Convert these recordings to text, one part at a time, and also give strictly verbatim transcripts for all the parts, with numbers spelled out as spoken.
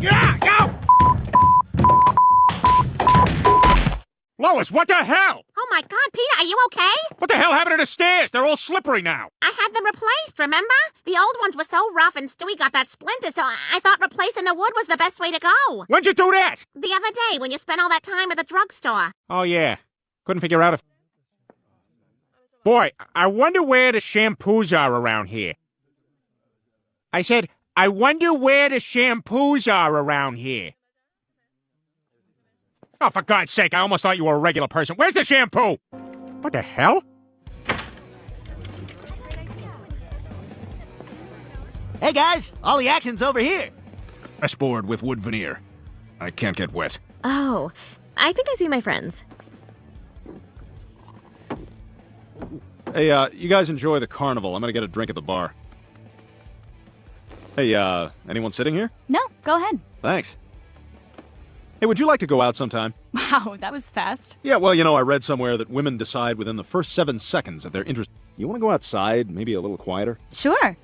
Yeah! Go! Lois, what the hell? Oh my God, Peter, are you okay? What the hell happened to the stairs? They're all slippery now. I had them replaced, remember? The old ones were so rough and Stewie got that splinter, so I thought replacing the wood was the best way to go. When'd you do that? The other day, when you spent all that time at the drugstore. Oh, yeah. Couldn't figure out if... Boy, I wonder where the shampoos are around here. I said, I wonder where the shampoos are around here. Oh, for God's sake, I almost thought you were a regular person. Where's the shampoo? What the hell? Hey, guys, all the action's over here. Board with wood veneer. I can't get wet. Oh, I think I see my friends. Hey, uh, you guys enjoy the carnival. I'm gonna get a drink at the bar. Hey, uh, anyone sitting here? No, go ahead. Thanks. Hey, would you like to go out sometime? Wow, that was fast. Yeah, well, you know, I read somewhere that women decide within the first seven seconds if they're interested. You want to go outside, maybe a little quieter? Sure.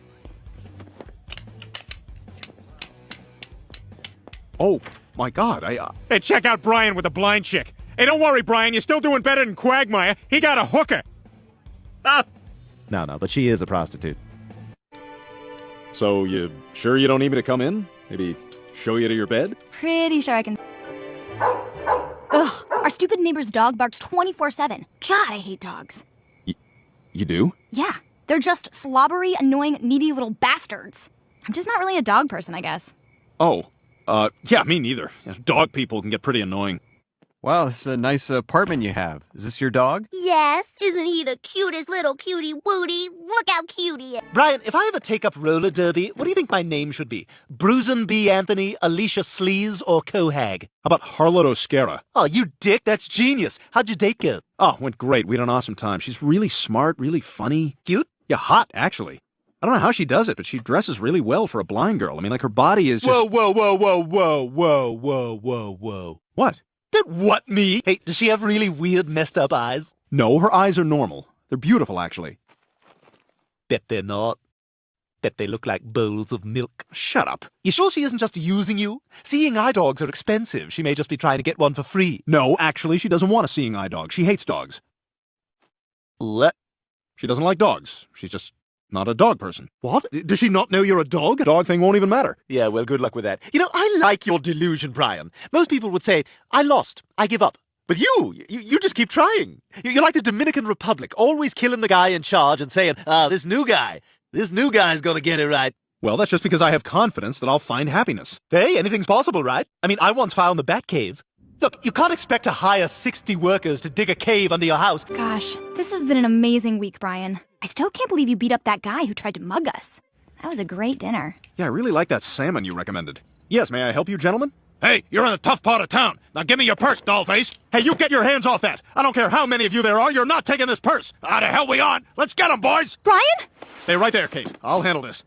Oh, my God, I, uh... Hey, check out Brian with the blind chick. Hey, don't worry, Brian, you're still doing better than Quagmire. He got a hooker. Ah! No, no, but she is a prostitute. So, you sure you don't need me to come in? Maybe show you to your bed? Pretty sure I can... Ugh, our stupid neighbor's dog barks twenty-four seven. God, I hate dogs. Y you do? Yeah, they're just slobbery, annoying, needy little bastards. I'm just not really a dog person, I guess. Oh, uh, yeah, me neither. Dog people can get pretty annoying. Wow, this is a nice apartment you have. Is this your dog? Yes, isn't he the cutest little cutie wootie? Look how cute he is. Brian, if I ever take up roller derby, what do you think my name should be? Bruzen B. Anthony, Alicia Sleaze, or Cohag? How about Harlot O'Scara? Oh, you dick, that's genius. How'd your date go? Oh, went great. We had an awesome time. She's really smart, really funny. Cute? Yeah, hot, actually. I don't know how she does it, but she dresses really well for a blind girl. I mean, like, her body is just... Whoa, whoa, whoa, whoa, whoa, whoa, whoa, whoa, whoa. What? Don't what me? Hey, does she have really weird, messed up eyes? No, her eyes are normal. They're beautiful, actually. Bet they're not. Bet they look like bowls of milk. Shut up. You sure she isn't just using you? Seeing eye dogs are expensive. She may just be trying to get one for free. No, actually, she doesn't want a seeing eye dog. She hates dogs. What? She doesn't like dogs. She's just not a dog person. What? Does she not know you're a dog? Dog thing won't even matter. Yeah, well, good luck with that. You know, I like your delusion, Brian. Most people would say, I lost, I give up. But you, you, you just keep trying. You're like the Dominican Republic, always killing the guy in charge and saying, ah, this new guy, this new guy's gonna get it right. Well, that's just because I have confidence that I'll find happiness. Hey, anything's possible, right? I mean, I once found the Batcave. Look, you can't expect to hire sixty workers to dig a cave under your house. Gosh, this has been an amazing week, Brian. I still can't believe you beat up that guy who tried to mug us. That was a great dinner. Yeah, I really like that salmon you recommended. Yes, may I help you, gentlemen? Hey, you're in a tough part of town. Now give me your purse, dollface. Hey, you get your hands off that. I don't care how many of you there are, you're not taking this purse. How the hell we on? Let's get 'em, boys. Brian? Stay right there, Kate. I'll handle this.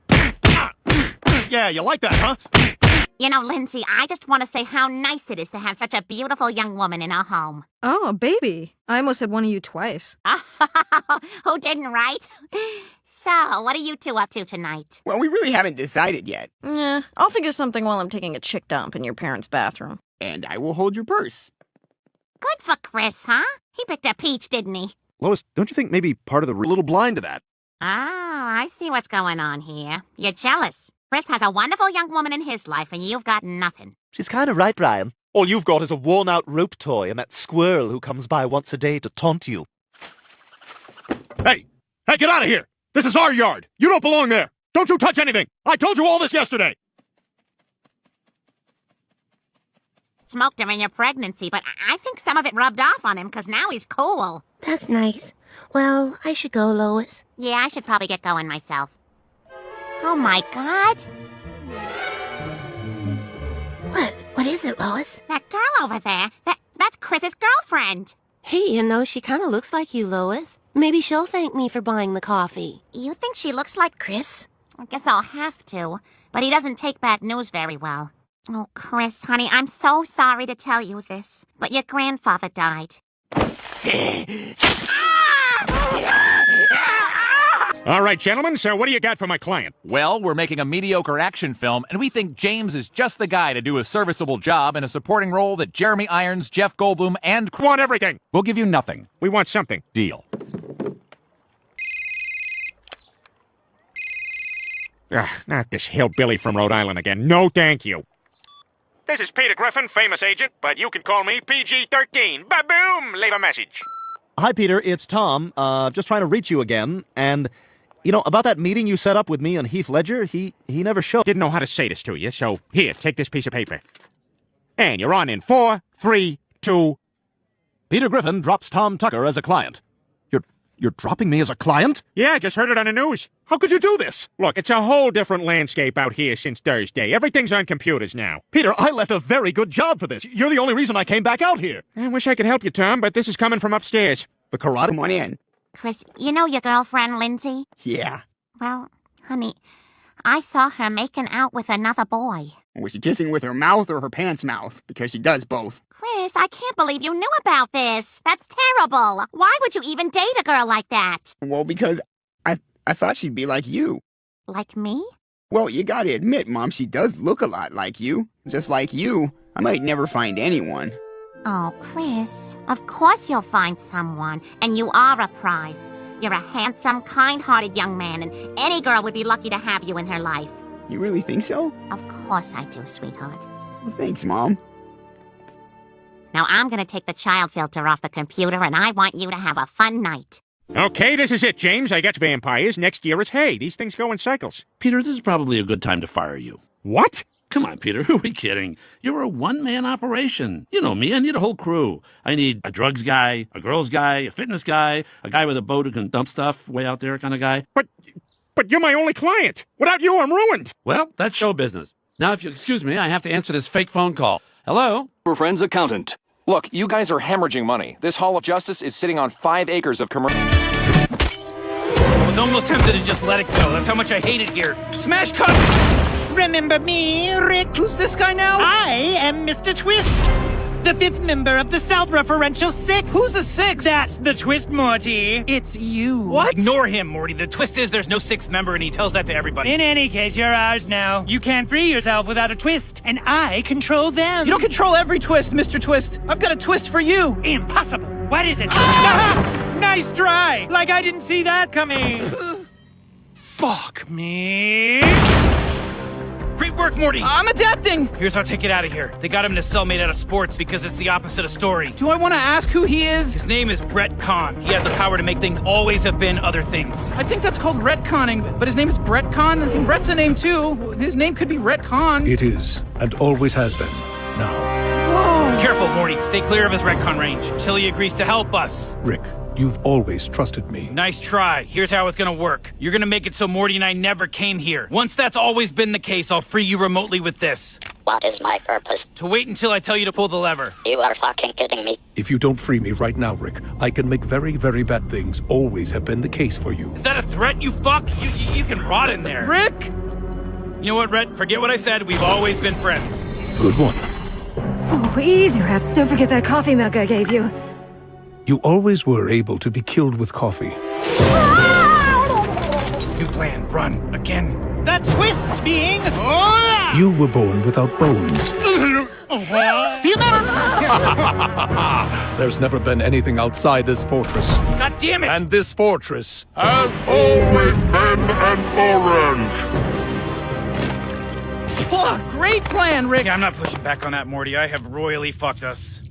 Yeah, you like that, huh? You know, Lindsay, I just want to say how nice it is to have such a beautiful young woman in our home. Oh, a baby. I almost had one of you twice. Who didn't, right? So, what are you two up to tonight? Well, we really haven't decided yet. Yeah, I'll think of something while I'm taking a chick dump in your parents' bathroom. And I will hold your purse. Good for Chris, huh? He picked a peach, didn't he? Lois, don't you think maybe part of the... a little blind to that? Oh, I see what's going on here. You're jealous. Chris has a wonderful young woman in his life, and you've got nothing. She's kind of right, Brian. All you've got is a worn-out rope toy and that squirrel who comes by once a day to taunt you. Hey! Hey, get out of here! This is our yard! You don't belong there! Don't you touch anything! I told you all this yesterday! Smoked during your pregnancy, but I think some of it rubbed off on him, because now he's cool. That's nice. Well, I should go, Lois. Yeah, I should probably get going myself. Oh my God! What? What is it, Lois? That girl over there, that that's Chris's girlfriend. Hey, you know, she kind of looks like you, Lois. Maybe she'll thank me for buying the coffee. You think she looks like Chris? I guess I'll have to, but he doesn't take bad news very well. Oh, Chris, honey, I'm so sorry to tell you this, but your grandfather died. All right, gentlemen, so what do you got for my client? Well, we're making a mediocre action film, and we think James is just the guy to do a serviceable job in a supporting role that Jeremy Irons, Jeff Goldblum, and... We want everything. We'll give you nothing. We want something. Deal. Ugh, not this hillbilly from Rhode Island again. No, thank you. This is Peter Griffin, famous agent, but you can call me P G thirteen. Ba-boom! Leave a message. Hi, Peter. It's Tom. Uh, just trying to reach you again. And, you know, about that meeting you set up with me and Heath Ledger, he, he never showed. Didn't know how to say this to you, so here, take this piece of paper. And you're on in four, three, two... Peter Griffin drops Tom Tucker as a client. You're, you're dropping me as a client? Yeah, I just heard it on the news. How could you do this? Look, it's a whole different landscape out here since Thursday. Everything's on computers now. Peter, I left a very good job for this. You're the only reason I came back out here. I wish I could help you, Tom, but this is coming from upstairs. The karate? Come on in. Chris, you know your girlfriend, Lindsay? Yeah. Well, honey, I saw her making out with another boy. Was she kissing with her mouth or her pants mouth? Because she does both. Chris, I can't believe you knew about this. That's terrible. Why would you even date a girl like that? Well, because I I thought she'd be like you. Like me? Well, you gotta admit, Mom, she does look a lot like you. Just like you. I might never find anyone. Oh, Chris, of course you'll find someone, and you are a prize. You're a handsome, kind-hearted young man, and any girl would be lucky to have you in her life. You really think so? Of course I do, sweetheart. Well, thanks, Mom. Now I'm gonna take the child filter off the computer, and I want you to have a fun night. Okay, this is it, James. I got vampires. Next year is hay. These things go in cycles. Peter, this is probably a good time to fire you. What? Come on, Peter, who are we kidding? You're a one-man operation. You know me, I need a whole crew. I need a drugs guy, a girls guy, a fitness guy, a guy with a boat who can dump stuff way out there kind of guy. But, but you're my only client. Without you, I'm ruined. Well, that's show business. Now, if you excuse me, I have to answer this fake phone call. Hello? Your friend's accountant. Look, you guys are hemorrhaging money. This Hall of Justice is sitting on five acres of commercial... I was almost tempted to just let it go. That's how much I hate it here. Smash cut! Remember me, Rick? Who's this guy now? I am Mister Twist, the fifth member of the South Referential Six. Who's the sixth? That's the Twist, Morty. It's you. What? Ignore him, Morty. The twist is there's no sixth member, and he tells that to everybody. In any case, you're ours now. You can't free yourself without a twist, and I control them. You don't control every twist, Mister Twist. I've got a twist for you. Impossible. What is it? Ah! Nice try. Like I didn't see that coming. Fuck me. Great work, Morty! I'm adapting! Here's how to get out of here. They got him in a cell made out of sports because it's the opposite of story. Do I want to ask who he is? His name is Brett Kahn. He has the power to make things always have been other things. I think that's called retconning, but his name is Brett Kahn. I think Brett's a name too. His name could be Rhett Kahn. It is, and always has been. Now. Whoa! Careful, Morty. Stay clear of his retcon range until he agrees to help us. Rick, you've always trusted me. Nice try. Here's how it's gonna work. You're gonna make it so Morty and I never came here. Once that's always been the case, I'll free you remotely with this. What is my purpose? To wait until I tell you to pull the lever. You are fucking kidding me. If you don't free me right now, Rick, I can make very, very bad things always have been the case for you. Is that a threat, you fuck? You, you, you can rot in there. Rick! You know what, Rhett? Forget what I said. We've always been friends. Good one. Oh, easy, Rhett. Don't forget that coffee mug I gave you. You always were able to be killed with coffee. New plan. Run. Again. The twist being... Oh! You were born without bones. There's never been anything outside this fortress. God damn it! And this fortress has always been an orange. Oh, great plan, Rick! Yeah, I'm not pushing back on that, Morty. I have royally fucked us.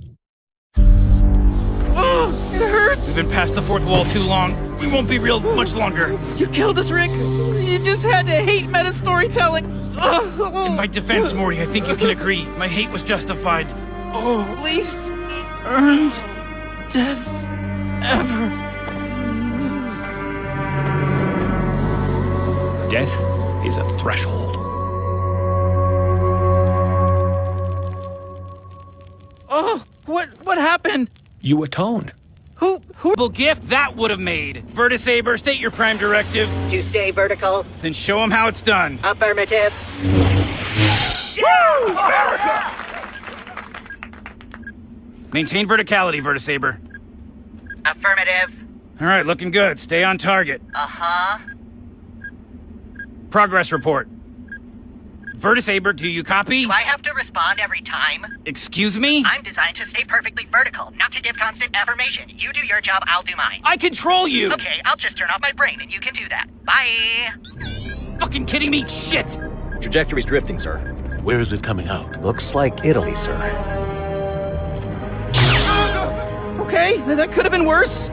Oh, it hurts! We've been past the fourth wall too long. We won't be real much longer. You killed us, Rick. You just had to hate meta storytelling. In my defense, Morty, I think you can agree. My hate was justified. Oh, least earned death ever. Death is a threshold. Oh, what what happened? You atoned. Who who will gift that would have made? Vertisaber, state your prime directive. To stay vertical. Then show him how it's done. Affirmative. Woo! America! Maintain verticality, Vertisaber. Affirmative. All right, looking good. Stay on target. Uh-huh. Progress report. Vertisaber, do you copy? Do I have to respond every time? Excuse me? I'm designed to stay perfectly vertical, not to give constant affirmation. You do your job, I'll do mine. I control you! Okay, I'll just turn off my brain and you can do that. Bye! Fucking kidding me? Shit! Trajectory's drifting, sir. Where is it coming out? Looks like Italy, sir. Okay, that could have been worse.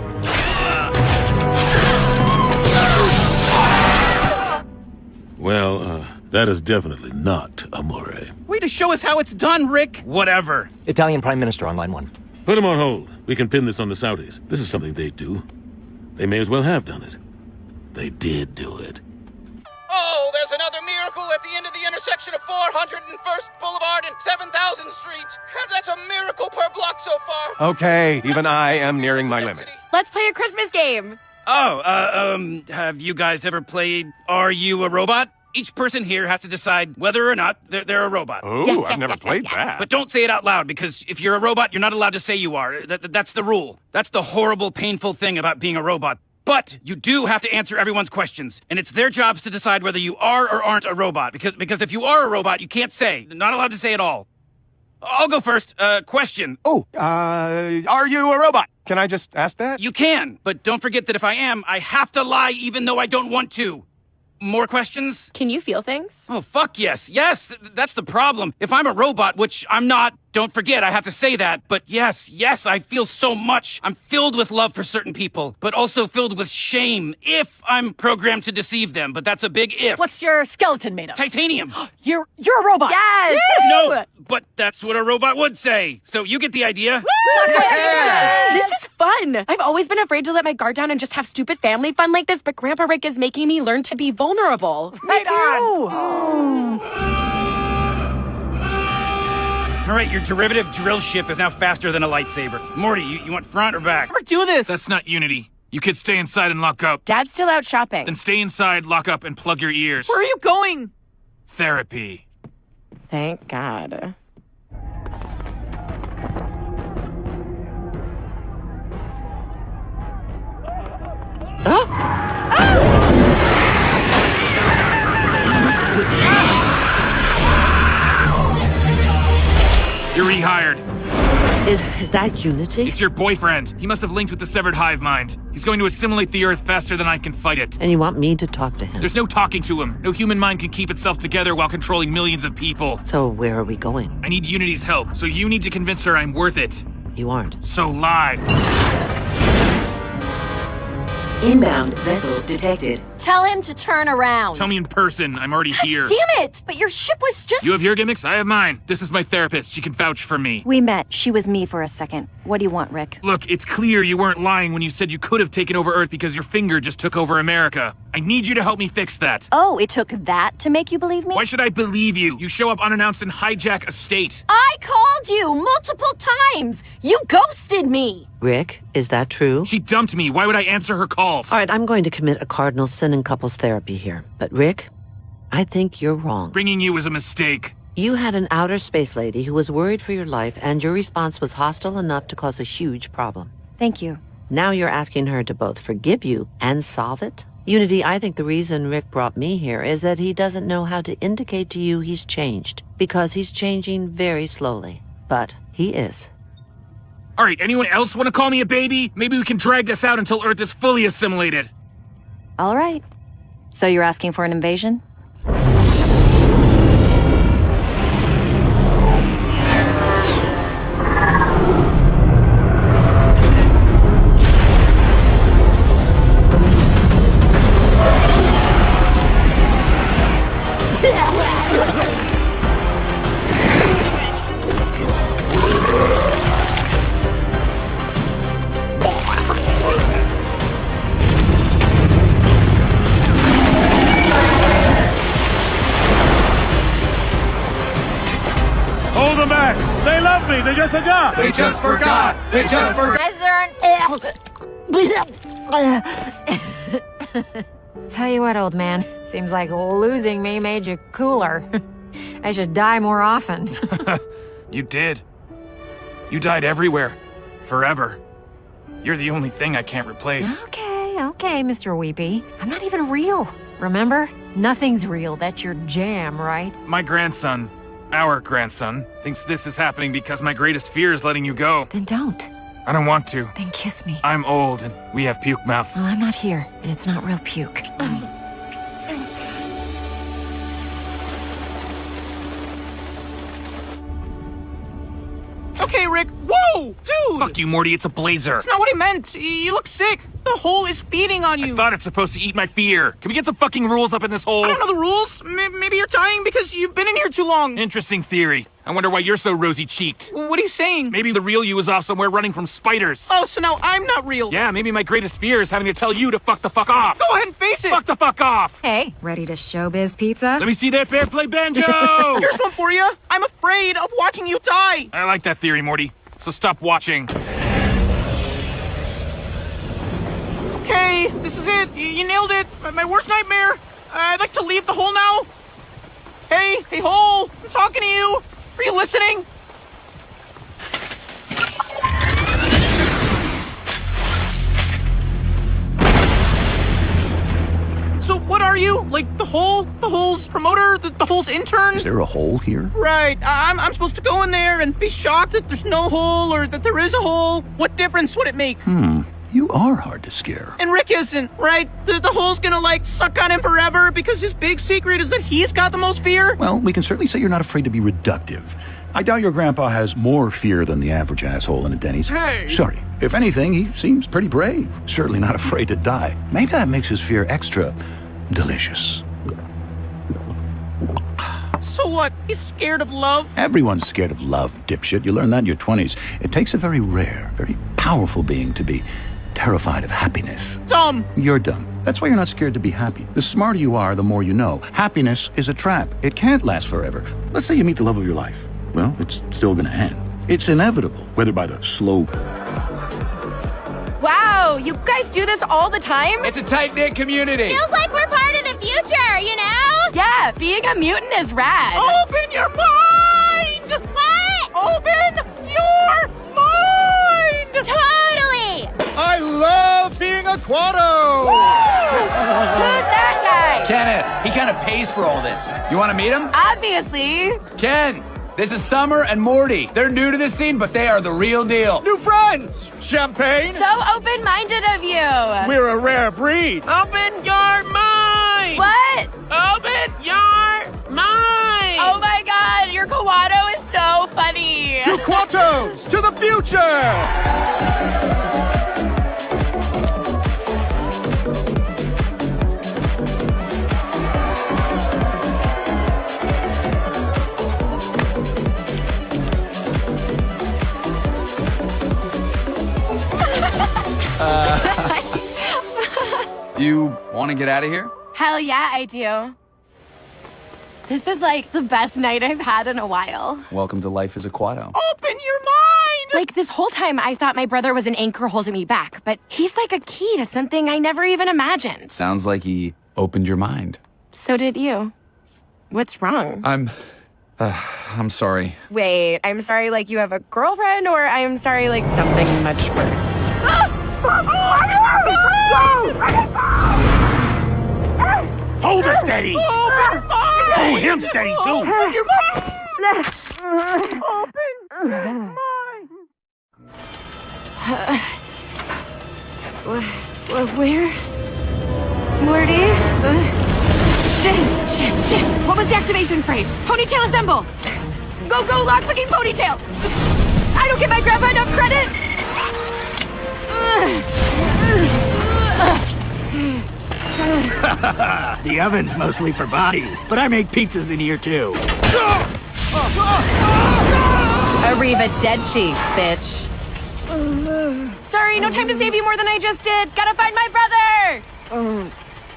Well, uh, that is definitely not Amore. Way to show us how it's done, Rick. Whatever. Italian Prime Minister on line one. Put him on hold. We can pin this on the Saudis. This is something they do. They may as well have done it. They did do it. Oh, there's another miracle at the end of the intersection of four hundred first Boulevard and seven thousand Street. That's a miracle per block so far. Okay, even I am nearing my limit. Let's play a Christmas game. Oh, uh, um, have you guys ever played Are You a Robot? Each person here has to decide whether or not they're, they're a robot. Oh, yes, I've yes, never yes, played yes, yes. that. But don't say it out loud, because if you're a robot, you're not allowed to say you are. That, that's the rule. That's the horrible, painful thing about being a robot. But you do have to answer everyone's questions, and it's their jobs to decide whether you are or aren't a robot, because, because if you are a robot, you can't say. Not allowed to say at all. I'll go first. Uh, question. Oh, uh, are you a robot? Can I just ask that? You can, but don't forget that if I am, I have to lie even though I don't want to. More questions? Can you feel things? Oh, fuck yes. Yes, th that's the problem. If I'm a robot, which I'm not, don't forget, I have to say that. But yes, yes, I feel so much. I'm filled with love for certain people, but also filled with shame if I'm programmed to deceive them. But that's a big if. What's your skeleton made of? Titanium. You're you're a robot. Yes. No, but that's what a robot would say. So you get the idea. Yeah. This is fun. I've always been afraid to let my guard down and just have stupid family fun like this, but Grandpa Rick is making me learn to be vulnerable. Right on. All right, your derivative drill ship is now faster than a lightsaber. Morty, you, you want front or back? Never do this. That's not Unity. You kids stay inside and lock up. Dad's still out shopping. Then stay inside, lock up, and plug your ears. Where are you going? Therapy. Thank God. You're rehired. Is, is that Unity? It's your boyfriend. He must have linked with the severed hive mind. He's going to assimilate the Earth faster than I can fight it. And you want me to talk to him? There's no talking to him. No human mind can keep itself together while controlling millions of people. So where are we going? I need Unity's help, so you need to convince her I'm worth it. You aren't. So lie. Inbound vessel detected. Tell him to turn around. Tell me in person. I'm already here. Damn it! But your ship was just... You have your gimmicks, I have mine. This is my therapist. She can vouch for me. We met. She was me for a second. What do you want, Rick? Look, it's clear you weren't lying when you said you could have taken over Earth because your finger just took over America. I need you to help me fix that. Oh, it took that to make you believe me? Why should I believe you? You show up unannounced and hijack a state. I called you multiple times. You ghosted me. Rick, is that true? She dumped me. Why would I answer her calls? All right, I'm going to commit a cardinal sin in couples therapy here. But Rick, I think you're wrong. Bringing you was a mistake. You had an outer space lady who was worried for your life, and your response was hostile enough to cause a huge problem. Thank you. Now you're asking her to both forgive you and solve it? Unity, I think the reason Rick brought me here is that he doesn't know how to indicate to you he's changed, because he's changing very slowly. But he is. All right, anyone else want to call me a baby? Maybe we can drag this out until Earth is fully assimilated. All right. So you're asking for an invasion? Hold them back! They love me! They just forgot! They just forgot! They just forgot! Tell you what, old man. Seems like losing me made you cooler. I should die more often. You did. You died everywhere. Forever. You're the only thing I can't replace. Okay, okay, Mister Weepy. I'm not even real. Remember? Nothing's real. That's your jam, right? My grandson, our grandson, thinks this is happening because my greatest fear is letting you go. Then don't. I don't want to. Then kiss me. I'm old and we have puke mouth. Well, I'm not here, and it's not real puke. Okay, Rick. Whoa! Dude! Fuck you, Morty. It's a blazer. That's not what I meant. You look sick. The hole is feeding on you. I thought it's supposed to eat my fear. Can we get some fucking rules up in this hole? I don't know the rules. M- maybe you're dying because you've been in here too long. Interesting theory. I wonder why you're so rosy-cheeked. What are you saying? Maybe the real you is off somewhere running from spiders. Oh, so now I'm not real. Yeah, maybe my greatest fear is having to tell you to fuck the fuck off. Go ahead and face it. Fuck the fuck off. Hey, ready to showbiz pizza? Let me see that bear play banjo. Here's one for you. I'm afraid of watching you die. I like that theory, Morty. So stop watching. Okay, this is it. You, you nailed it. My, my worst nightmare. Uh, I'd like to leave the hole now. Hey, hey, hole. I'm talking to you. Are you listening? So what are you? Like the hole? The hole's promoter? The, the hole's intern? Is there a hole here? Right. I- I'm, I'm supposed to go in there and be shocked that there's no hole or that there is a hole. What difference would it make? Hmm. You are hard to scare. And Rick isn't, right? The, the hole's gonna, like, suck on him forever because his big secret is that he's got the most fear? Well, we can certainly say you're not afraid to be reductive. I doubt your grandpa has more fear than the average asshole in a Denny's. Hey! Sorry. If anything, he seems pretty brave. Certainly not afraid to die. Maybe that makes his fear extra delicious. So what? He's scared of love? Everyone's scared of love, dipshit. You learn that in your twenties. It takes a very rare, very powerful being to be terrified of happiness. Dumb. You're dumb. That's why you're not scared to be happy. The smarter you are, the more you know. Happiness is a trap. It can't last forever. Let's say you meet the love of your life. Well, it's still gonna end. It's inevitable, whether by the slow... Wow, you guys do this all the time? It's a tight-knit community. Feels like we're part of the future, you know? Yeah, being a mutant is rad. Open your mind! What? Open your mind! Totally! I love being a Quado! Who's that guy? Kenneth, he kind of pays for all this. You want to meet him? Obviously. Ken, this is Summer and Morty. They're new to this scene, but they are the real deal. New friends! Champagne? So open-minded of you. We're a rare breed. Open your mind! What? Open your mind! Oh my god, your Kawato is so funny. To Quatos! To the future! You want to get out of here? Hell yeah, I do. This is like the best night I've had in a while. Welcome to life as a Quado. Open your mind! Like, this whole time I thought my brother was an anchor holding me back, but he's like a key to something I never even imagined. Sounds like he opened your mind. So did you. What's wrong? I'm... Uh, I'm sorry. Wait, I'm sorry like you have a girlfriend, or I'm sorry like something much worse? Hold her steady! Hold him steady, too! Open your mind! Open your mind! Uh, where? Morty? Uh, shit, shit, shit! What was the activation phrase? Ponytail assemble! Go, go, lock-picking ponytail! I don't give my grandpa enough credit! The oven's mostly for bodies, but I make pizzas in here too. Arriva dead cheeks, bitch. Sorry, no time to save you more than I just did. Gotta find my brother!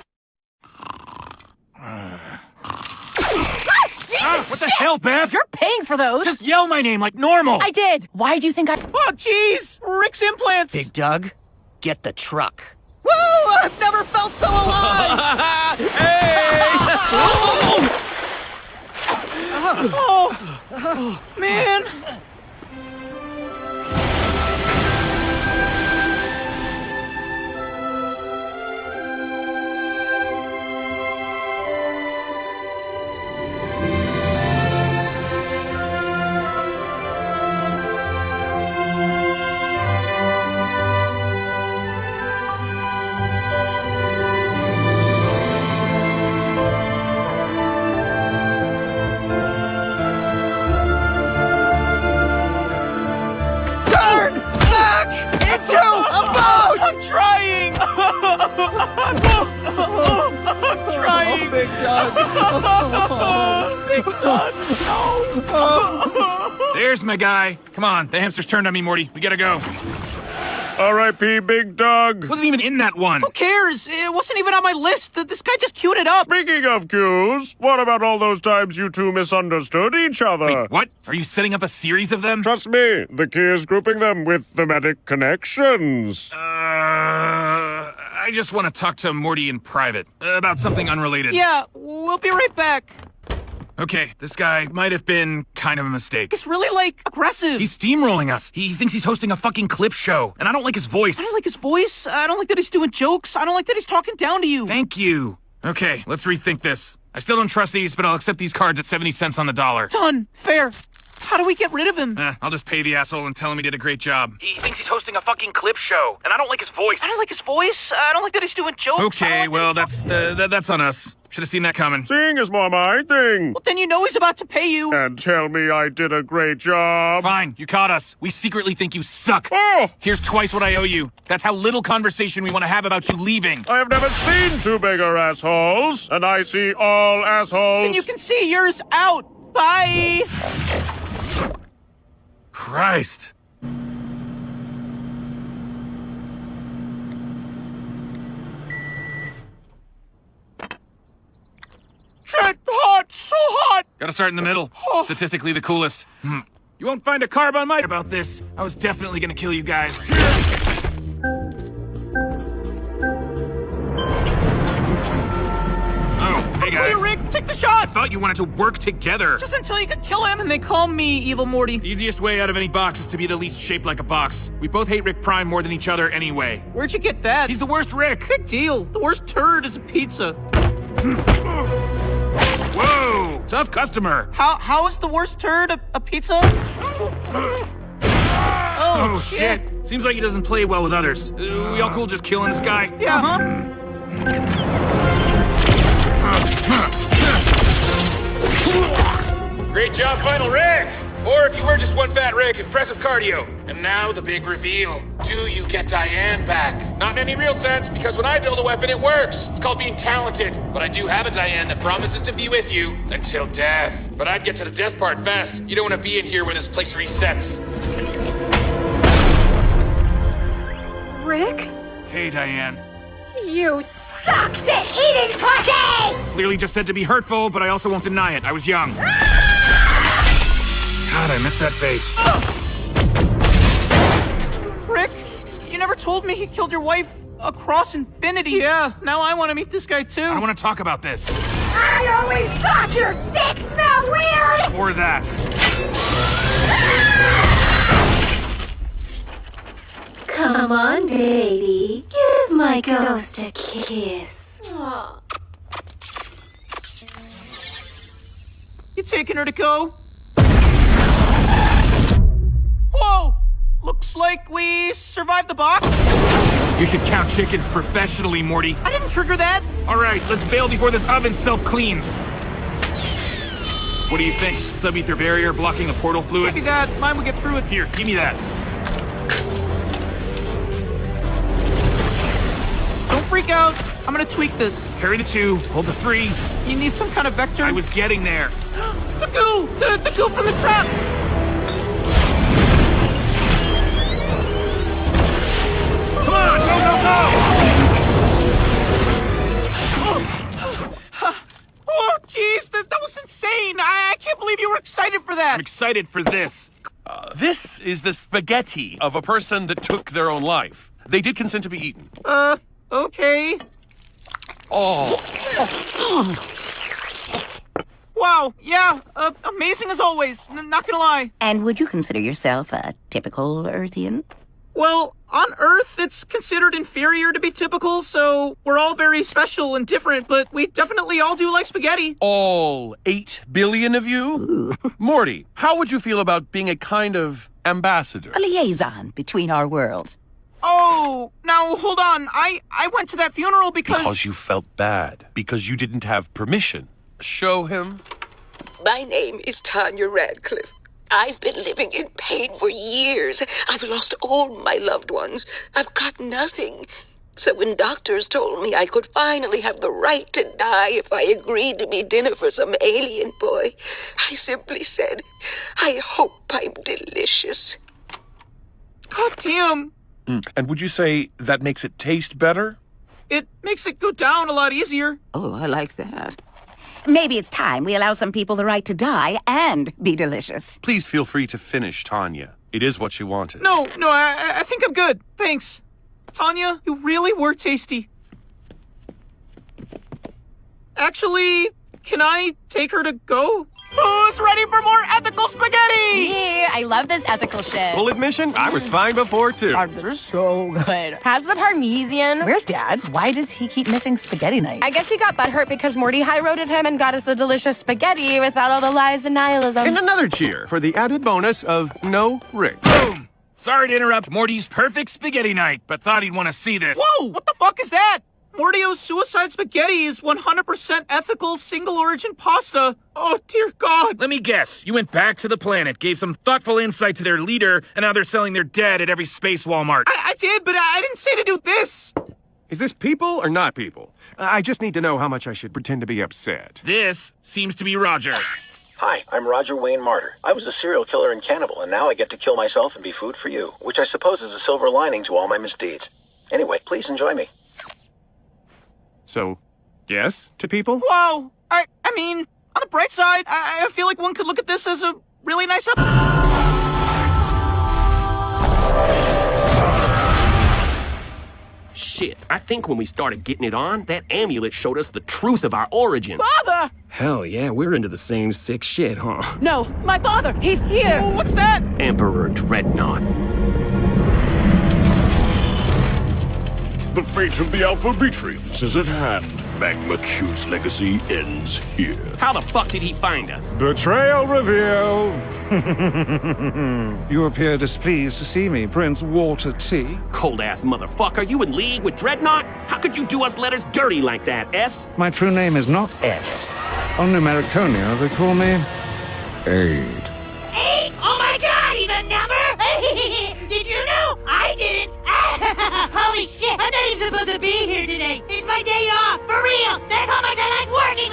Ah, what the hell, Beth? You're paying for those. Just yell my name like normal. I did. Why do you think I... Oh, jeez! Rick's implants! Big Doug, get the truck. Woo! I've never felt so alive! Hey! oh, oh, man! Doug. Oh, Big Doug, no. There's my guy. Come on, the hamster's turned on me, Morty. We gotta go. R I P Big Doug. Wasn't even in that one. Who cares? It wasn't even on my list. This guy just queued it up. Speaking of cues, what about all those times you two misunderstood each other? Wait, what? Are you setting up a series of them? Trust me, the key is grouping them with thematic connections. Uh, I just want to talk to Morty in private uh, about something unrelated. Yeah, we'll be right back. Okay, this guy might have been kind of a mistake. He's really, like, aggressive. He's steamrolling us. He thinks he's hosting a fucking clip show, and I don't like his voice. I don't like his voice. I don't like that he's doing jokes. I don't like that he's talking down to you. Thank you. Okay, let's rethink this. I still don't trust these, but I'll accept these cards at seventy cents on the dollar. Done. Fair. How do we get rid of him? Eh, I'll just pay the asshole and tell him he did a great job. He thinks he's hosting a fucking clip show, and I don't like his voice. I don't like his voice. I don't like that he's doing jokes. Okay, like well, that that's uh, th that's on us. Should have seen that coming. Seeing is more my thing. Well, then you know he's about to pay you. And tell me I did a great job. Fine, you caught us. We secretly think you suck. Oh! Here's twice what I owe you. That's how little conversation we want to have about you leaving. I have never seen two bigger assholes, and I see all assholes. Then you can see yours out. Bye. Christ. Shit, hot, so hot. Gotta start in the middle. Statistically the coolest. Hmm. You won't find a carb on my about this. I was definitely gonna kill you guys. Oh, hey guys. Hey, Rick, take the shot. I thought you wanted to work together. Just until you could kill him, and they call me Evil Morty. The easiest way out of any box is to be the least shaped like a box. We both hate Rick Prime more than each other anyway. Where'd you get that? He's the worst Rick. Big deal. The worst turd is a pizza. Whoa, tough customer. How how is the worst turd a, a pizza? Oh, oh shit. shit. Seems like he doesn't play well with others. Uh, we all cool just killing this guy? Yeah, huh? Great job, Final Rick! Or if you were just one fat Rick, impressive cardio. And now the big reveal. Do you get Diane back? Not in any real sense, because when I build a weapon, it works. It's called being talented. But I do have a Diane that promises to be with you until death. But I'd get to the death part fast. You don't want to be in here when this place resets. Rick? Hey, Diane. You suck at eating pussy! Clearly just said to be hurtful, but I also won't deny it. I was young. God, I miss that face. Rick, you never told me he killed your wife across infinity. Yeah, now I want to meet this guy too. I don't want to talk about this. I always thought your dick smelled weird! Or that. Come on, baby. Give my ghost a kiss. Aww. You taking her to go? Whoa! Looks like we survived the box. You should count chickens professionally, Morty. I didn't trigger that. All right, let's bail before this oven self-cleans. What do you think? Sub-ether barrier blocking the portal fluid? Maybe that. Mine will get through it. Here, give me that. Don't freak out. I'm gonna tweak this. Carry the two, hold the three. You need some kind of vector? I was getting there. The goo! The, the goo from the trap! Come on, go, go, go! Oh, jeez, that, that was insane! I, I can't believe you were excited for that! I'm excited for this. Uh, this is the spaghetti of a person that took their own life. They did consent to be eaten. Uh, okay. Oh. Wow, yeah, uh, amazing as always, N not gonna lie. And would you consider yourself a typical Earthian? Well, on Earth, it's considered inferior to be typical, so we're all very special and different, but we definitely all do like spaghetti. All eight billion of you? Morty, how would you feel about being a kind of ambassador? A liaison between our worlds. Oh, now hold on. I, I went to that funeral because... Because you felt bad. Because you didn't have permission. Show him. My name is Tanya Radcliffe. I've been living in pain for years. I've lost all my loved ones. I've got nothing. So when doctors told me I could finally have the right to die if I agreed to be dinner for some alien boy, I simply said, I hope I'm delicious. God damn. Mm. And would you say that makes it taste better? It makes it go down a lot easier. Oh, I like that. Maybe it's time we allow some people the right to die and be delicious. Please feel free to finish, Tanya. It is what you wanted. No, no, I, I think I'm good. Thanks. Tanya, you really were tasty. Actually, can I take her to go? Who's ready for more ethical spaghetti? Yeah, I love this ethical shit. Full admission, I was fine before, too. Oh, they're so good. Has the Parmesan. Where's Dad? Why does he keep missing spaghetti night? I guess he got butthurt because Morty high-roaded him and got us the delicious spaghetti without all the lies and nihilism. And another cheer for the added bonus of no Rick. Boom! Sorry to interrupt Morty's perfect spaghetti night, but thought he'd want to see this. Whoa! What the fuck is that? Mortio's suicide spaghetti is one hundred percent ethical, single-origin pasta. Oh, dear God. Let me guess. You went back to the planet, gave some thoughtful insight to their leader, and now they're selling their dead at every space Walmart. I, I did, but I didn't say to do this. Is this people or not people? I just need to know how much I should pretend to be upset. This seems to be Roger. Hi, I'm Roger Wayne Martyr. I was a serial killer and cannibal, and now I get to kill myself and be food for you, which I suppose is a silver lining to all my misdeeds. Anyway, please enjoy me. So, yes to people? Whoa! I I mean, on the bright side, I, I feel like one could look at this as a really nice up. Shit, I think when we started getting it on, that amulet showed us the truth of our origins. Father! Hell yeah, we're into the same sick shit, huh? No, my father! He's here! Oh, what's that? Emperor Dreadnought. The fate of the Alpha Beatrians is at hand. Magma Q's legacy ends here. How the fuck did he find us? Betrayal revealed. You appear displeased to see me, Prince Walter T. Cold-ass motherfucker, you in league with Dreadnought? How could you do us letters dirty like that, S? My true name is not S. On Numericonia, they call me Aid. Eight? Oh my god, he's a number? Did you know? I didn't. Holy shit, I thought he was supposed to be here today. It's my day off, for real. That's how much I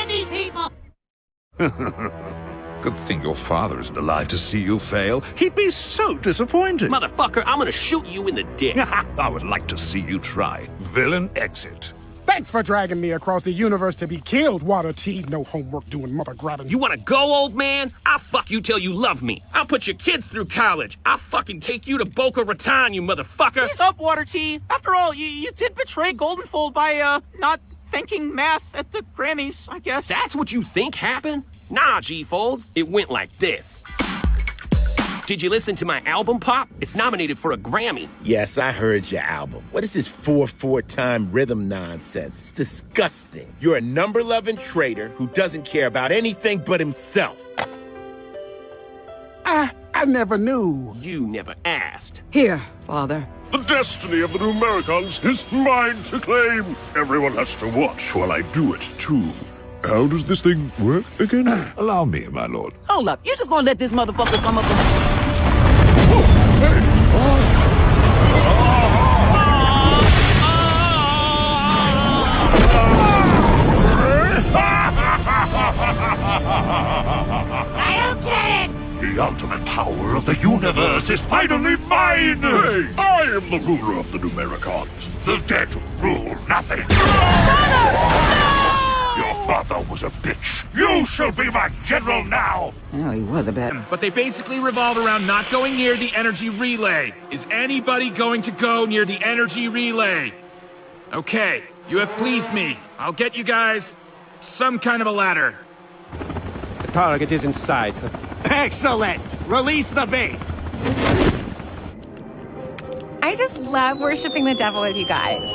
like working with these people. Good thing your father isn't alive to see you fail. He'd be so disappointed. Motherfucker, I'm gonna shoot you in the dick. I would like to see you try. Villain exit. Thanks for dragging me across the universe to be killed, Water T. No homework doing, mother grabbing. You wanna go, old man? I'll fuck you till you love me. I'll put your kids through college. I'll fucking take you to Boca Raton, you motherfucker. Ease up, Water T. After all, you, you did betray Goldenfold by, uh, not thanking math at the Grammys, I guess. That's what you think happened? Nah, G-Folds. It went like this. Did you listen to my album, Pop? It's nominated for a Grammy. Yes, I heard your album. What is this four four time rhythm nonsense? It's disgusting. You're a number-loving traitor who doesn't care about anything but himself. I, I never knew. You never asked. Here, Father. The destiny of the Numericons is mine to claim. Everyone has to watch while I do it, too. How does this thing work again? Allow me, my lord. Hold up. You just gonna let this motherfucker come up and... I don't get it! The ultimate power of the universe is finally mine! Hey, I am the ruler of the Numericons. The dead rule nothing. Your father was a bitch. You shall be my general now! Well, he was a bit. But they basically revolve around not going near the energy relay. Is anybody going to go near the energy relay? Okay, you have pleased me. I'll get you guys some kind of a ladder. The target is in sight. Excellent! Release the bait! I just love worshiping the devil with you guys.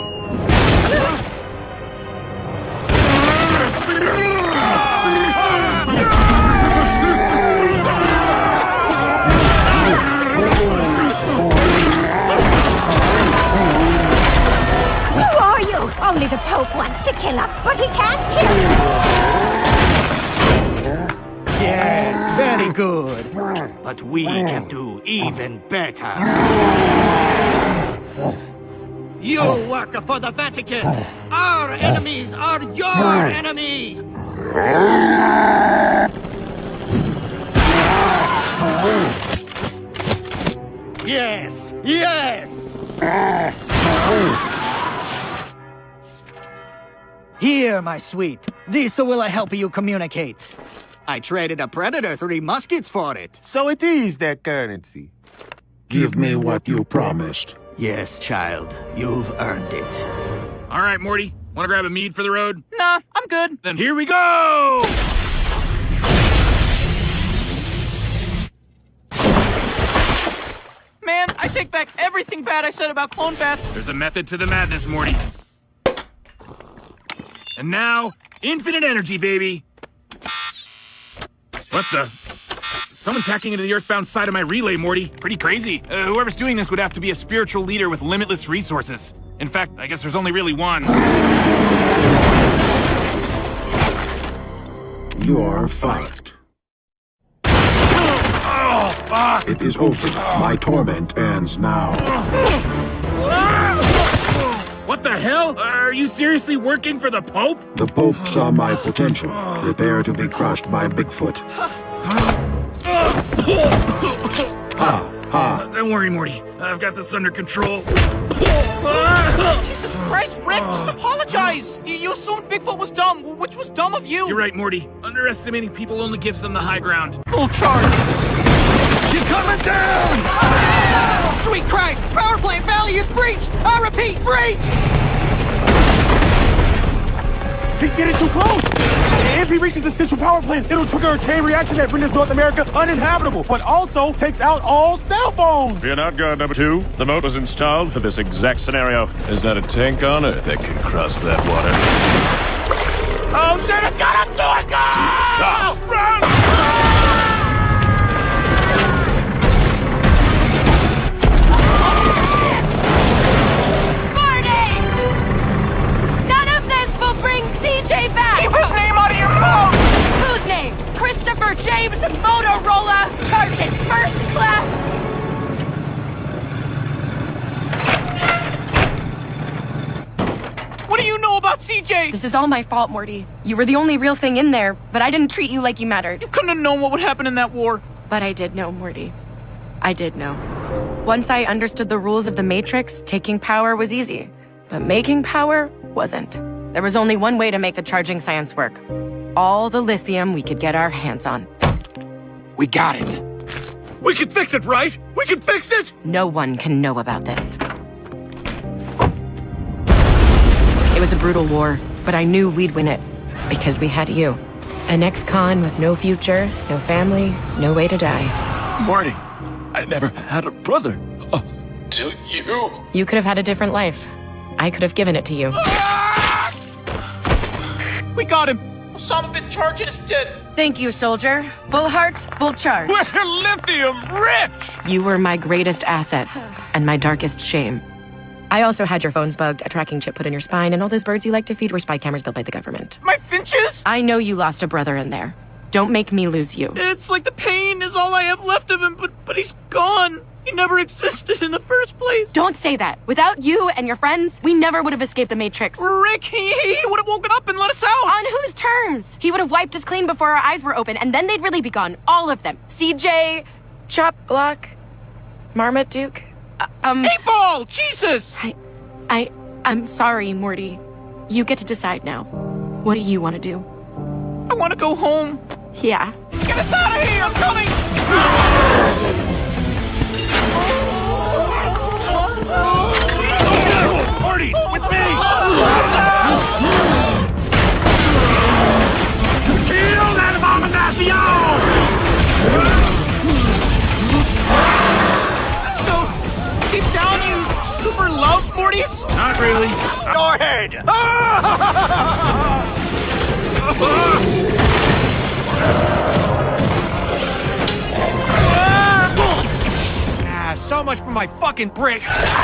Who are you? Only the Pope wants to kill us, but he can't kill you! Yes, very good. But we can do even better. You work for the Vatican. Our enemies are your enemies. Yes, yes. Here, my sweet. This will help you communicate. I traded a Predator three muskets for it. So it is their currency. Give me what you promised. Yes, child. You've earned it. All right, Morty. Want to grab a mead for the road? Nah, I'm good. Then here we go! Man, I take back everything bad I said about Clone Bath. There's a method to the madness, Morty. And now, infinite energy, baby! What the? Someone's hacking into the earthbound side of my relay, Morty. Pretty crazy. Uh, whoever's doing this would have to be a spiritual leader with limitless resources. In fact, I guess there's only really one. You are fucked. Oh, fuck! It is over. My torment ends now. What the hell? Are you seriously working for the Pope? The Pope saw my potential. Prepare to be crushed by Bigfoot. Ha, ha. Don't worry, Morty. I've got this under control. Jesus Christ, Rick, just apologize! You, you assumed Bigfoot was dumb, which was dumb of you! You're right, Morty. Underestimating people only gives them the high ground. Full charge! You're coming down! Sweet Christ! Power plant valley is breached! I repeat, breached! He's getting too close! If he reaches the central power plant, it'll trigger a chain reaction that renders North America uninhabitable, but also takes out all cell phones! Fear not, guard number two. The moat was installed for this exact scenario. There's not a tank on Earth that can cross that water. Oh shit, it's got us to it! Go! Ah. Run! C J back! Keep his name out of your mouth! Whose name? Christopher James Motorola, Sergeant First Class! What do you know about C J? This is all my fault, Morty. You were the only real thing in there, but I didn't treat you like you mattered. You couldn't have known what would happen in that war. But I did know, Morty. I did know. Once I understood the rules of the Matrix, taking power was easy. But making power wasn't. There was only one way to make the charging science work. All the lithium we could get our hands on. We got it. We can fix it, right? We can fix it! No one can know about this. It was a brutal war, but I knew we'd win it. Because we had you. An ex-con with no future, no family, no way to die. Morty, I never had a brother. Uh, till you. You could have had a different life. I could have given it to you. We got him. Osama bin Chargin is dead. Thank you, soldier. Full heart, full charge. We're lithium rich! You were my greatest asset and my darkest shame. I also had your phones bugged, a tracking chip put in your spine, and all those birds you like to feed were spy cameras built by the government. My finches? I know you lost a brother in there. Don't make me lose you. It's like the pain is all I have left of him, but, but he's gone. He never existed in the first place. Don't say that. Without you and your friends, we never would have escaped the Matrix. Rick, he, he would have woken up and let us out. On whose terms? He would have wiped us clean before our eyes were open, and then they'd really be gone. All of them. C J, Chop Block, Marmaduke. Uh, um. Eightball! Jesus! I, I, I'm sorry, Morty. You get to decide now. What do you want to do? I want to go home. Yeah. Get us out of here! I'm coming! Morty, with me! Kill that abomination! So, deep down, you super love Mortys? Not really. Your head! Ah, so much for my fucking brick.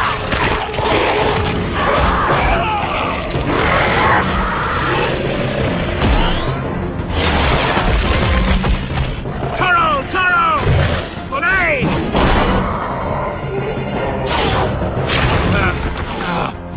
Taro! Taro! Olay! Uh, uh,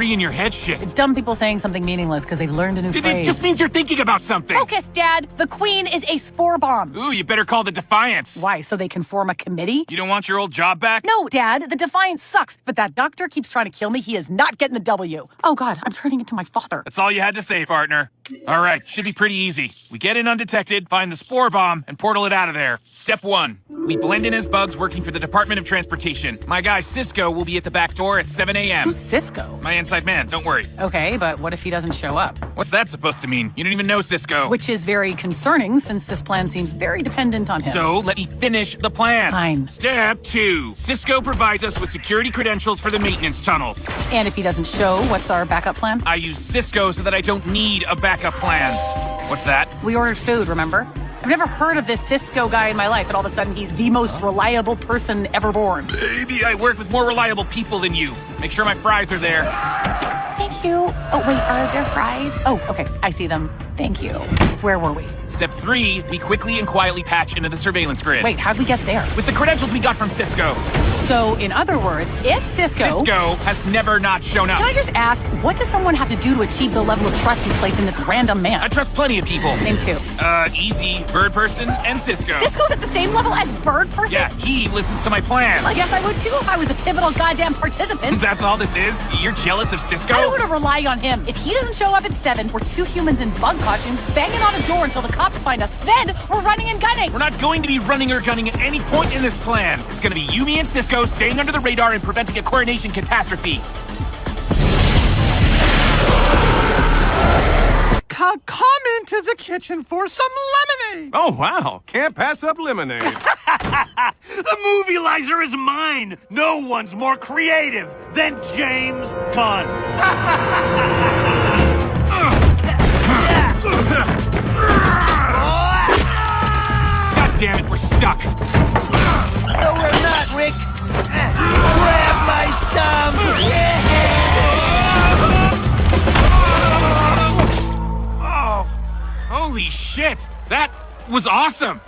crazy in your head shit? It's dumb people saying something meaningless because they've learned a new It, phrase. it just means you're thinking about something. Focus, Dad. The Queen is a spore bomb. Ooh, you better call the Defiance. Why, so they can form a committee? You don't want your old job back? No, Dad. The Defiance sucks. But that doctor keeps trying to kill me. He is not getting the W. Oh, God. I'm turning into my father. That's all you had to say, partner. All right, should be pretty easy. We get in undetected, find the spore bomb, and portal it out of there. Step one, we blend in as bugs working for the Department of Transportation. My guy Cisco will be at the back door at seven a m Who's Cisco? My inside man, don't worry. Okay, but what if he doesn't show up? What's that supposed to mean? You don't even know Cisco. Which is very concerning since this plan seems very dependent on him. So let me finish the plan. Fine. Step two, Cisco provides us with security credentials for the maintenance tunnels. And if he doesn't show, what's our backup plan? I use Cisco so that I don't need a backup plan. What's that? We ordered food, remember? I've never heard of this Cisco guy in my life, and all of a sudden he's the most reliable person ever born. Maybe I work with more reliable people than you. Make sure my fries are there. Thank you. Oh, wait, are there fries? Oh, okay, I see them. Thank you. Where were we? Step three, we quickly and quietly patch into the surveillance grid. Wait, how'd we get there? With the credentials we got from Cisco. So, in other words, if Cisco... Cisco has never not shown up. Can I just ask, what does someone have to do to achieve the level of trust you place in this random man? I trust plenty of people. Name two. Uh, Easy, Bird Person, and Cisco. Cisco's at the same level as Bird Person? Yeah, he listens to my plans. I guess I would too if I was a pivotal goddamn participant. That's all this is? You're jealous of Cisco? I don't want to rely on him. If he doesn't show up at seven, we're two humans in bug costumes banging on a door until the cops find us. Then we're running and gunning. We're not going to be running or gunning at any point in this plan. It's going to be you, me, and Cisco staying under the radar and preventing a coronation catastrophe. Come into the kitchen for some lemonade. Oh, wow. Can't pass up lemonade. The Movie-lizer is mine. No one's more creative than James Gunn. God damn it, we're stuck. No, we're not, Rick. Grab my thumb. Oh, holy shit. That was awesome.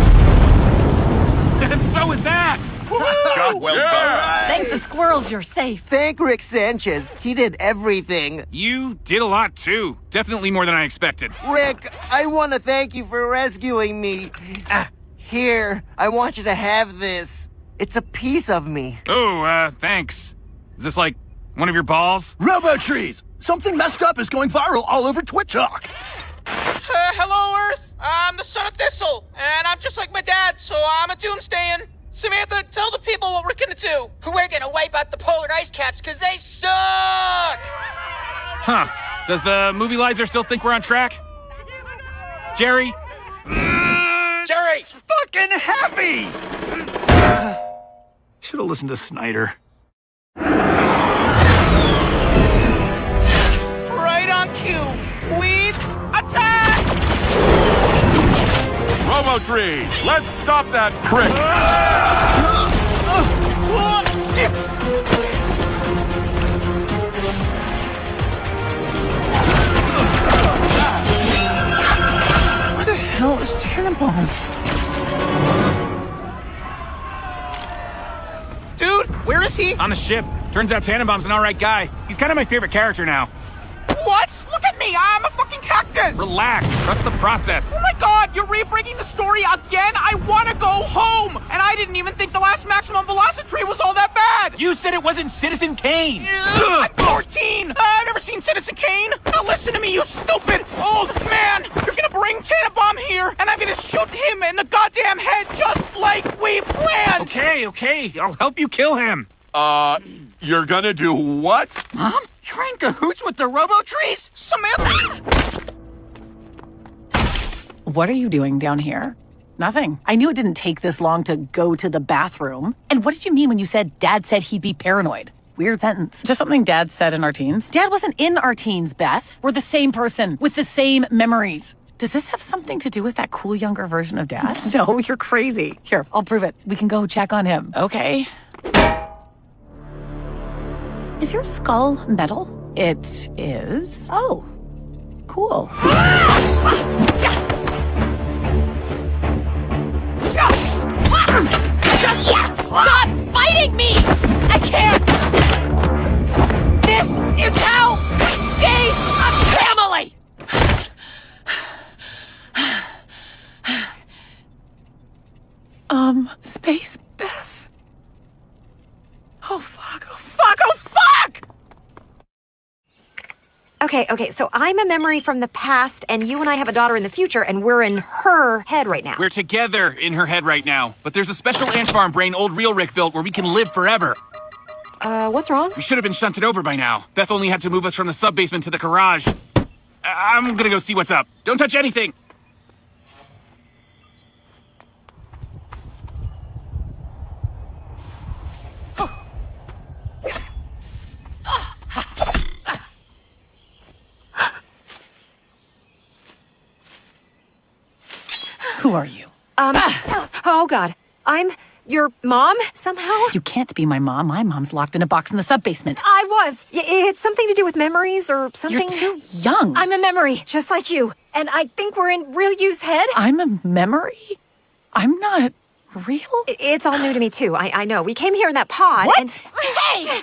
And so was that. Job well done. Thanks to squirrels, you're safe. Thank Rick Sanchez. He did everything. You did a lot, too. Definitely more than I expected. Rick, I want to thank you for rescuing me. Ah, here, I want you to have this. It's a piece of me. Oh, uh, thanks. Is this like one of your balls? Robo-trees! Something messed up is going viral all over TwitTalk. Uh, hello, Earth. I'm the son of Thistle, and I'm just like my dad, so I'm a doomsdayin'. Samantha, tell the people what we're gonna do. We're gonna wipe out the polar ice caps because they suck! Huh. Does the Movie-lizer still think we're on track? Jerry? Jerry! Fucking happy! Should have listened to Snyder. Right on cue. Weed, attack! Robo-tree, let's stop that prick. Where the hell is Tannenbaum? Dude, where is he? On the ship. Turns out Tannenbaum's an alright guy. He's kind of my favorite character now. What? Look at me, I'm a fucking cactus! Relax, trust the process. Oh my god, you're re-breaking the story again? I wanna go home! And I didn't even think the last Maximum Velocity was all that bad! You said it wasn't Citizen Kane! I'm fourteen! Uh, I've never seen Citizen Kane! Now listen to me, you stupid old man! You're gonna bring Tannenbaum here, and I'm gonna shoot him in the goddamn head just like we planned! Okay, okay, I'll help you kill him. Uh, you're gonna do what? Mom? You're in cahoots with the Robo-trees? Samantha! What are you doing down here? Nothing. I knew it didn't take this long to go to the bathroom. And what did you mean when you said Dad said he'd be paranoid? Weird sentence. Just something Dad said in our teens. Dad wasn't in our teens, Beth. We're the same person with the same memories. Does this have something to do with that cool younger version of Dad? No, you're crazy. Here, I'll prove it. We can go check on him. Okay. Is your skull metal? It is. Oh, cool. Stop fighting me! I can't! This is how Um, Space Beth. Oh, fuck. Oh, fuck. Oh, fuck! Okay, okay, so I'm a memory from the past, and you and I have a daughter in the future, and we're in her head right now. We're together in her head right now. But there's a special ant farm brain old Real Rick built where we can live forever. Uh, what's wrong? We should have been shunted over by now. Beth only had to move us from the sub-basement to the garage. I- I'm gonna go see what's up. Don't touch anything. Who are you? Um, oh God. I'm your mom, somehow? You can't be my mom. My mom's locked in a box in the sub-basement. I was. Y- It's something to do with memories or something. You're too young. I'm a memory, just like you. And I think we're in Real You's head. I'm a memory? I'm not real? I- It's all new to me, too. I, I know. We came here in that pod, What? and... Hey!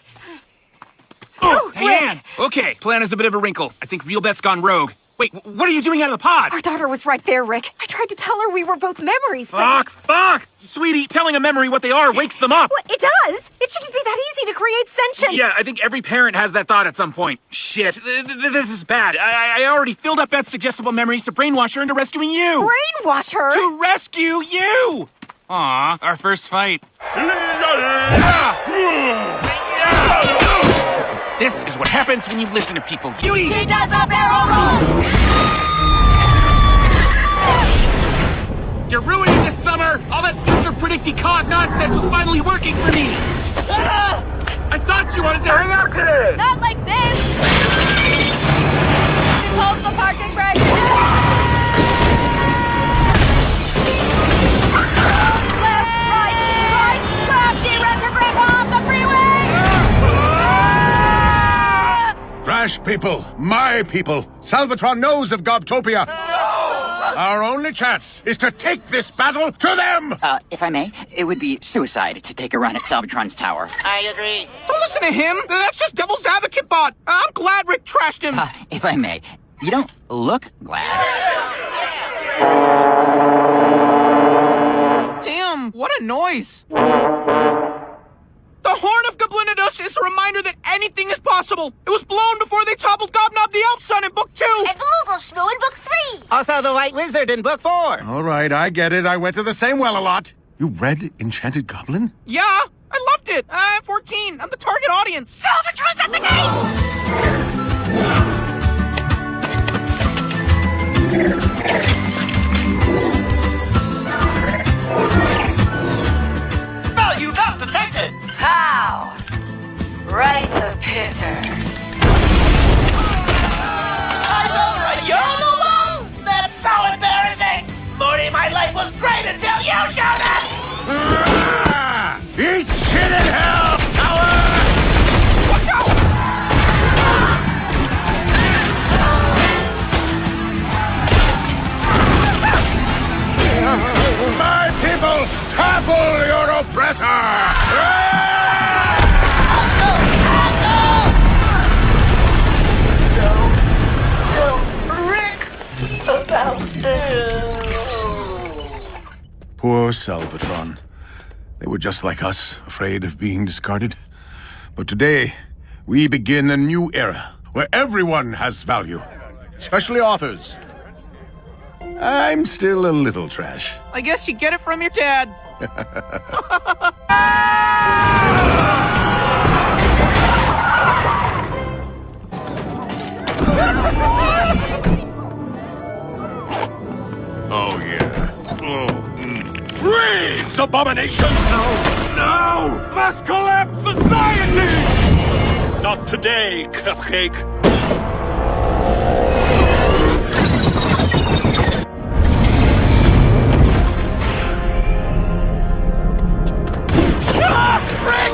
Oh, Diane! Okay, plan is a bit of a wrinkle. I think Real Beth's gone rogue. Wait, what are you doing out of the pod? Our daughter was right there, Rick. I tried to tell her we were both memories, but... Fuck, fuck! Sweetie, telling a memory what they are wakes them up. Well, it does. It shouldn't be that easy to create sentience. Yeah, I think every parent has that thought at some point. Shit, th- th- this is bad. I-, I already filled up Beth's suggestible memories to brainwash her into rescuing you. Brainwash her? To rescue you! Aw, our first fight. This is what happens when you listen to people. Beauty! She does a barrel roll! You're ruining this summer! All that future predicty cog nonsense was finally working for me! I thought you wanted to hang out today! Not like this! Just hold the parking brake! Left, right, right, left! Retrograde off the freeway! Trash people, my people, Salvatron knows of Gobtopia. Our only chance is to take this battle to them! Uh, if I may, it would be suicide to take a run at Salvatron's tower. I agree. Don't listen to him. That's just Devil's Advocate bot. I'm glad Rick trashed him. Uh, if I may, you don't look glad. Damn, what a noise. The Horn of Goblinidus is a reminder that anything is possible. It was blown before they toppled Gobnob the Elf Son in Book Two. And Mooglesmoo in Book Three. Also the White Wizard in Book Four. All right, I get it. I went to the same well a lot. You read Enchanted Goblin? Yeah, I loved it. I'm fourteen. I'm the target audience. Salvatron's at the Value not detected! How? Right to pitters. I told her you're the one? That's so embarrassing! Morty, my life was great until you showed up! Ah! Eat shit in hell, coward! Watch out! My people, topple your oppressor! About Poor Salvatron. They were just like us, afraid of being discarded. But today, we begin a new era where everyone has value, especially authors. I'm still a little trash. I guess you get it from your dad. Oh, yeah. Oh, mm. Freeze, abomination! No! No! Must collapse society! Not today, Cupcake. Ah, Rick!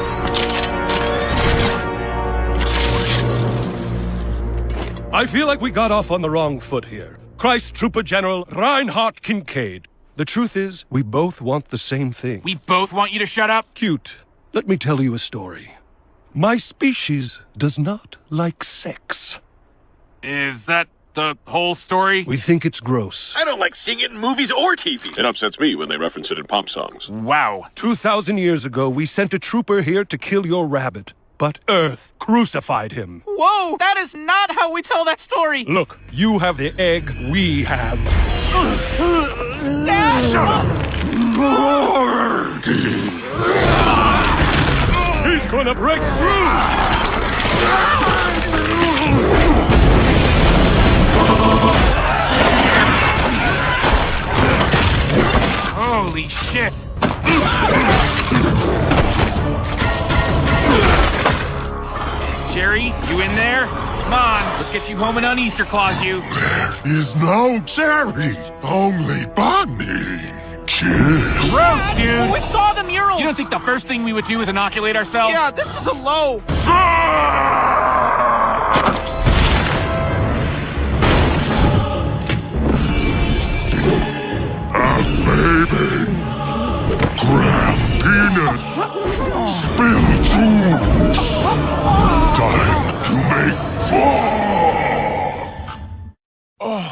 I feel like we got off on the wrong foot here. Christ Trooper General Reinhard Kincaid. The truth is, we both want the same thing. We both want you to shut up? Cute. Let me tell you a story. My species does not like sex. Is that The whole story? We think it's gross. I don't like seeing it in movies or T V. It upsets me when they reference it in pop songs. Wow. Two thousand years ago, we sent a trooper here to kill your rabbit. But Earth crucified him. Whoa, that is not how we tell that story. Look, you have the egg we have. Dad! He's gonna break through! Holy shit! Jerry, you in there? Come on, let's get you home and on Easter Claus you. Is no Jerry, only Bonnie. Kid. Gross, dude! We saw the mural! You don't think the first thing we would do is inoculate ourselves? Yeah, this is a low. A baby. Grab peanut. Spill food. Time to make fog. Oh.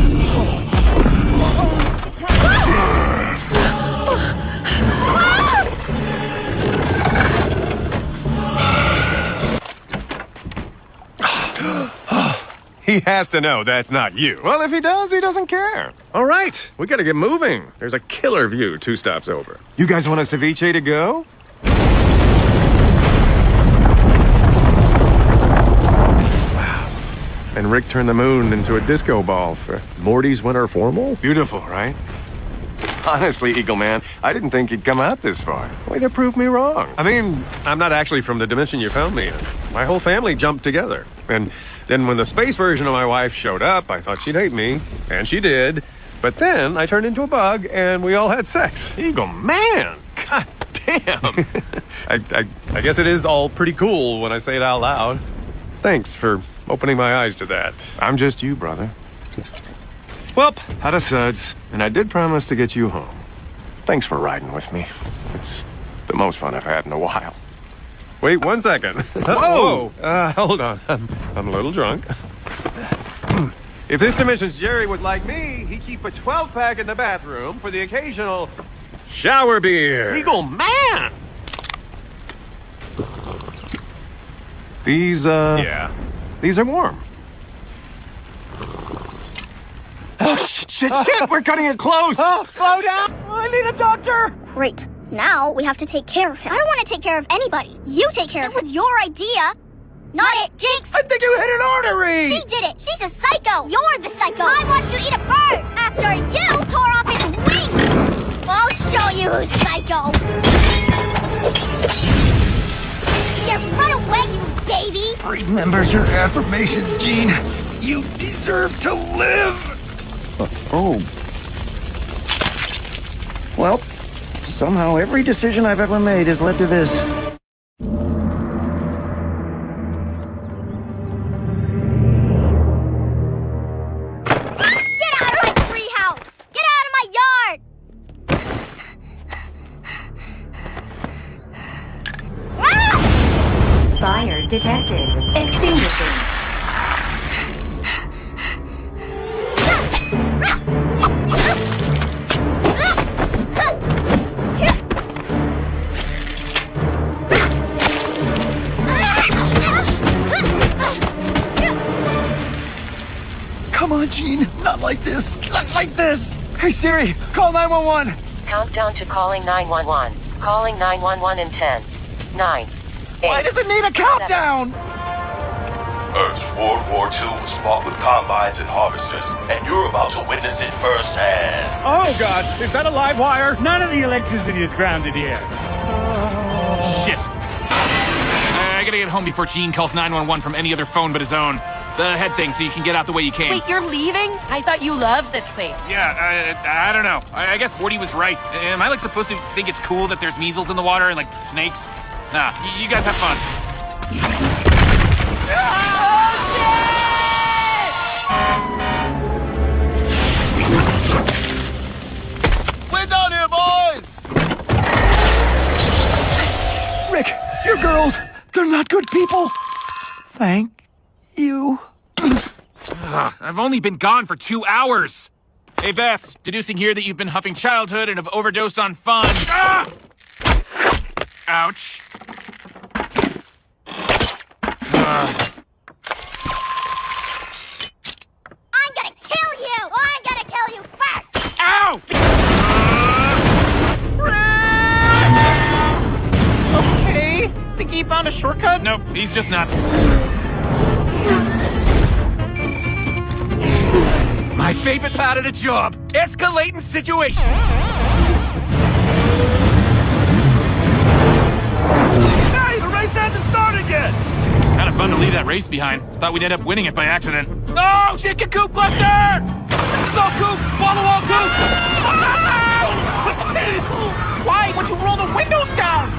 He has to know that's not you. Well, if he does, he doesn't care. All right, we gotta get moving. There's a killer view two stops over. You guys want a ceviche to go? Wow. And Rick turned the moon into a disco ball for Morty's winter formal? Beautiful, right? Honestly, Eagle Man, I didn't think you'd come out this far. Way to prove me wrong. I mean, I'm not actually from the dimension you found me in. My whole family jumped together. And then when the space version of my wife showed up, I thought she'd hate me. And she did. But then I turned into a bug, and we all had sex. Eagle Man! God damn! I, I, I guess it is all pretty cool when I say it out loud. Thanks for opening my eyes to that. I'm just you, brother. Well, had a suds, and I did promise to get you home. Thanks for riding with me. It's the most fun I've had in a while. Wait one second. Whoa! Uh, hold on. I'm, I'm a little drunk. If this dimension's Jerry was like me, he'd keep a twelve pack in the bathroom for the occasional shower beer. Eagle Man! These, uh... Yeah. These are warm. Oh, shit, shit, shit! We're cutting it close! Oh, slow down! I need a doctor! Great. Now we have to take care of him. I don't want to take care of anybody. You take care of him. It was your idea. Not it, Jinx! I think you hit an artery! She did it! She's a psycho! You're the psycho! I watched you eat a bird! After you tore off its wings! I'll show you who's psycho! Yeah, run away, you baby! Remember your affirmations, Gene. You deserve to live! Uh, oh. Well, somehow every decision I've ever made has led to this. Fire detected. Extinguishing. Come on, Gene. Not like this. Not like this. Hey, Siri, call nine one one. Countdown to calling nine one one. Calling nine one one in ten, nine, eight, Why does it need a countdown? Earth's World War Two was fought with combines and harvesters, and you're about to witness it firsthand. Oh, God. Is that a live wire? None of the electricity is grounded here. Shit. I gotta get home before Gene calls nine one one from any other phone but his own. The head thing, so you can get out the way you came. Wait, you're leaving? I thought you loved this place. Yeah, I, I don't know. I, I guess Morty was right. Am I, like, supposed to think it's cool that there's measles in the water and, like, snakes? Nah, you guys have fun. We're done here, boys! Rick, your girls, they're not good people. Thank you. Ugh, I've only been gone for two hours. Hey, Beth, deducing here that you've been huffing childhood and have overdosed on fun. Ah! Ouch. Ugh. I'm gonna kill you! I'm gonna kill you first! Ow! Okay, think he found a shortcut? Nope, he's just nuts. My favorite part of the job, escalating situations. Hey, the race hasn't started yet! Kind of fun to leave that race behind. Thought we'd end up winning it by accident. Oh, chicken coop cluster! This is all Coop! Wall-to-wall Coop!